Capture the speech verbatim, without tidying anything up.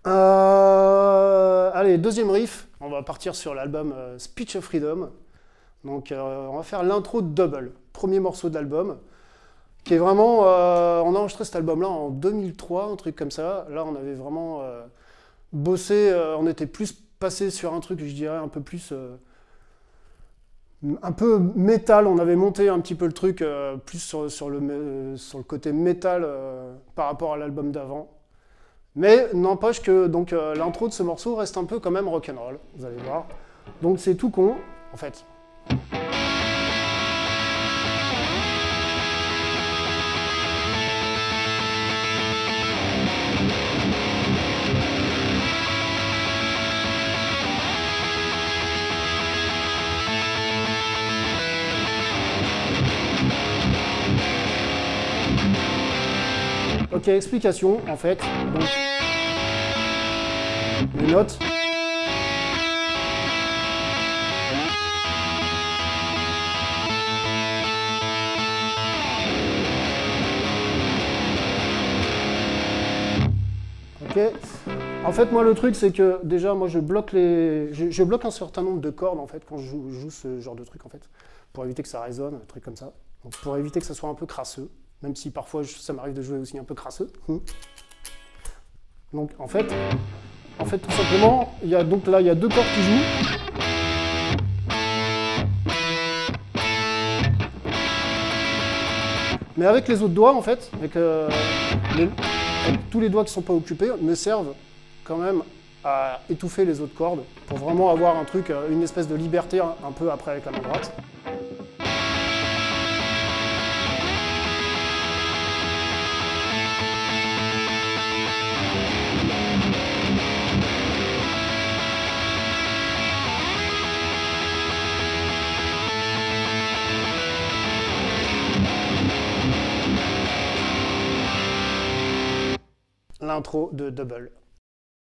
Euh, allez, deuxième riff, on va partir sur l'album euh, Speech of Freedom. Donc euh, on va faire l'intro de Double, premier morceau de l'album, qui est vraiment... Euh, on a enregistré cet album-là en deux mille trois, un truc comme ça. Là, on avait vraiment euh, bossé, euh, on était plus passé sur un truc, je dirais, un peu plus... Euh, un peu métal, on avait monté un petit peu le truc euh, plus sur, sur, le, euh, sur le côté métal euh, par rapport à l'album d'avant. Mais n'empêche que donc euh, l'intro de ce morceau reste un peu quand même rock'n'roll, vous allez voir. Donc c'est tout con, en fait. Ok, explication, en fait. Donc, les notes. Ok. En fait, moi, le truc, c'est que déjà, moi, je bloque les, je, je bloque un certain nombre de cordes en fait quand je joue, je joue ce genre de truc en fait, pour éviter que ça résonne, un truc comme ça. Donc, pour éviter que ça soit un peu crasseux, même si parfois je, ça m'arrive de jouer aussi un peu crasseux. Donc, en fait, en fait, tout simplement, il y a donc là, il y a deux cordes qui jouent. Mais avec les autres doigts, en fait, avec, euh, les, avec tous les doigts qui ne sont pas occupés, me servent quand même à étouffer les autres cordes pour vraiment avoir un truc, une espèce de liberté un, un peu après avec la main droite. L'intro de Double.